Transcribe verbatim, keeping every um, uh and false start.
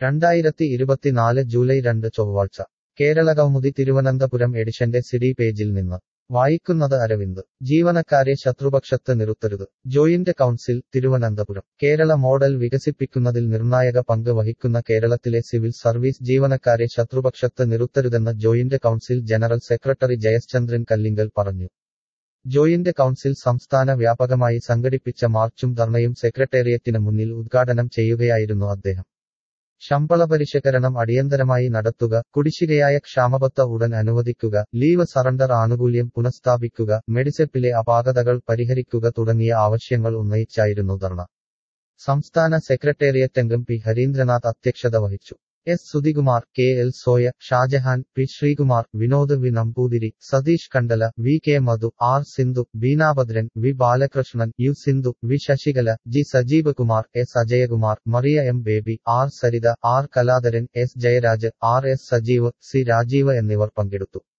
രണ്ടായിരത്തി ഇരുപത്തിനാല് ജൂലൈ രണ്ട് ചൊവ്വാഴ്ച കേരളകൗമുദി തിരുവനന്തപുരം എഡിഷന്റെ സിഡി പേജിൽ നിന്ന് വായിക്കുന്നത് അരവിന്ദ്. ജീവനക്കാരെ ശത്രുപക്ഷത്ത് നിർത്തരുത്. Joint council, Thiruvananthapuram. Kerala model വികസിപ്പിക്കുന്നതിൽ നിർണായക പങ്ക് വഹിക്കുന്ന കേരളത്തിലെ സിവിൽ സർവീസ് ജീവനക്കാരെ ശത്രുപക്ഷത്ത് നിർത്തരുതെന്ന് joint council general secretary Jayashchandran Kallingal പറഞ്ഞു. ജോയിന്റ് കൗൺസിൽ സംസ്ഥാന വ്യാപകമായി സംഘടിപ്പിച്ച മാർച്ചും ധർണയും സെക്രട്ടേറിയറ്റിന് മുന്നിൽ ഉദ്ഘാടനം ചെയ്യുകയായിരുന്നു അദ്ദേഹം. ശമ്പളപരിഷ്കരണം അടിയന്തരമായി നടത്തുക, കുടിശ്ശികയായ ക്ഷാമബത്ത ഉടൻ അനുവദിക്കുക, ലീവ് സറണ്ടർ ആനുകൂല്യം പുനഃസ്ഥാപിക്കുക, മെഡിസെപ്പിലെ അപാകതകൾ പരിഹരിക്കുക തുടങ്ങിയ ആവശ്യങ്ങൾ ഉന്നയിച്ചായിരുന്നു ധർണ. സംസ്ഥാന സെക്രട്ടേറിയറ്റംഗം പി ഹരീന്ദ്രനാഥ് അധ്യക്ഷത വഹിച്ചു. S Sudhikumar, K L Soya, Shajahan, P Sreekumar, Vinod V Namboothiri, Satheesh Kandala, V K Madhu, R Sindhu, Beenabhadran, V Balakrishnan, U Sindhu, V Sasikala, G Sajeev Kumar, S Ajayakumar, Mariya M Baby, R Saritha, R Kaladharan, S Jayaraj, R S Sajeev, C Rajeev എന്നിവർ പങ്കെടുത്തു.